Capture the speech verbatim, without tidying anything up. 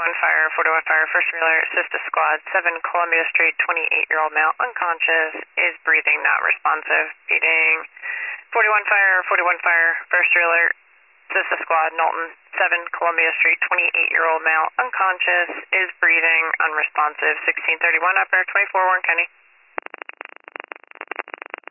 forty-one Fire, forty-one Fire, first trailer, Sister Squad, seven Columbia Street, twenty-eight-year-old male, unconscious, is breathing, not responsive, feeding. forty-one Fire, forty-one Fire, first trailer, Sister Squad, Knowlton, seven Columbia Street, twenty-eight-year-old male, unconscious, is breathing, unresponsive, sixteen thirty-one upper, twenty-four Warren County.